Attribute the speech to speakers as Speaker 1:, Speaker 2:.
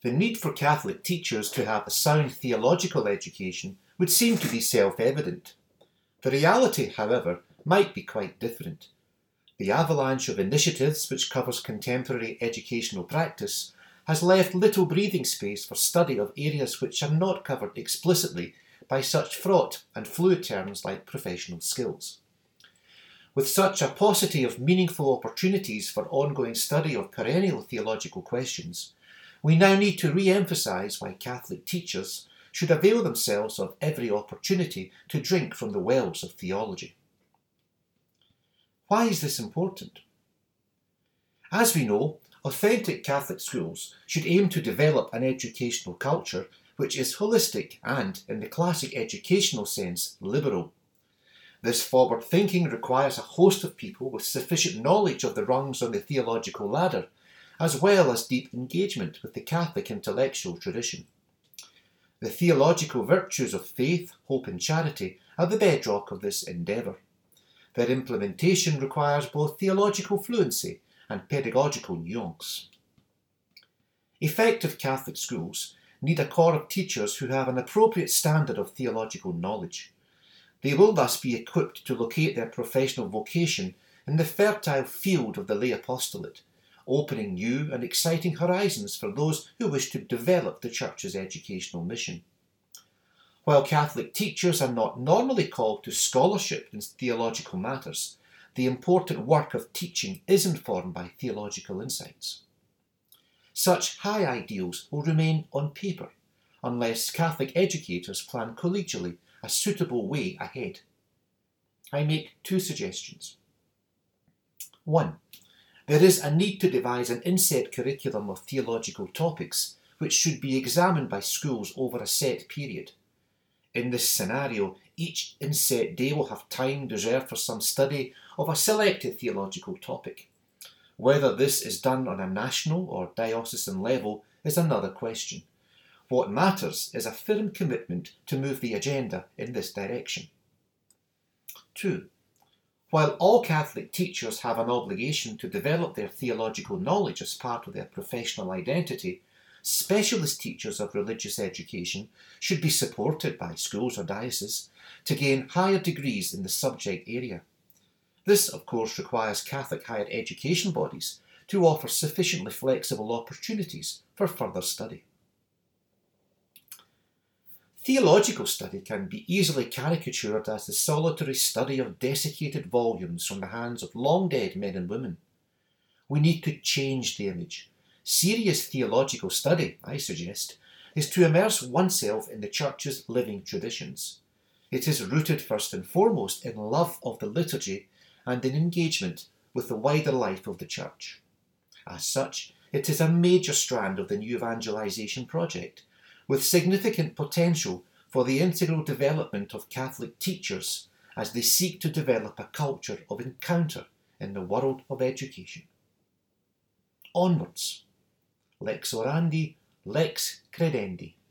Speaker 1: The need for Catholic teachers to have a sound theological education would seem to be self-evident. The reality, however, might be quite different. The avalanche of initiatives which covers contemporary educational practice has left little breathing space for study of areas which are not covered explicitly by such fraught and fluid terms like professional skills. With such a paucity of meaningful opportunities for ongoing study of perennial theological questions, we now need to re-emphasise why Catholic teachers should avail themselves of every opportunity to drink from the wells of theology. Why is this important? As we know, authentic Catholic schools should aim to develop an educational culture which is holistic and, in the classic educational sense, liberal. This forward thinking requires a host of people with sufficient knowledge of the rungs on the theological ladder, as well as deep engagement with the Catholic intellectual tradition. The theological virtues of faith, hope and charity are the bedrock of this endeavour. Their implementation requires both theological fluency and pedagogical nuance. Effective Catholic schools need a corps of teachers who have an appropriate standard of theological knowledge. They will thus be equipped to locate their professional vocation in the fertile field of the lay apostolate, opening new and exciting horizons for those who wish to develop the Church's educational mission. While Catholic teachers are not normally called to scholarship in theological matters, the important work of teaching is informed by theological insights. Such high ideals will remain on paper, unless Catholic educators plan collegially a suitable way ahead. I make two suggestions. 1. There is a need to devise an inset curriculum of theological topics which should be examined by schools over a set period. In this scenario, each inset day will have time reserved for some study of a selected theological topic. Whether this is done on a national or diocesan level is another question. What matters is a firm commitment to move the agenda in this direction. 2. While all Catholic teachers have an obligation to develop their theological knowledge as part of their professional identity, specialist teachers of religious education should be supported by schools or dioceses to gain higher degrees in the subject area. This, of course, requires Catholic higher education bodies to offer sufficiently flexible opportunities for further study. Theological study can be easily caricatured as the solitary study of desiccated volumes from the hands of long-dead men and women. We need to change the image. Serious theological study, I suggest, is to immerse oneself in the Church's living traditions. It is rooted first and foremost in love of the liturgy and in engagement with the wider life of the Church. As such, it is a major strand of the new evangelisation project, with significant potential for the integral development of Catholic teachers as they seek to develop a culture of encounter in the world of education. Onwards. Lex orandi, lex credendi.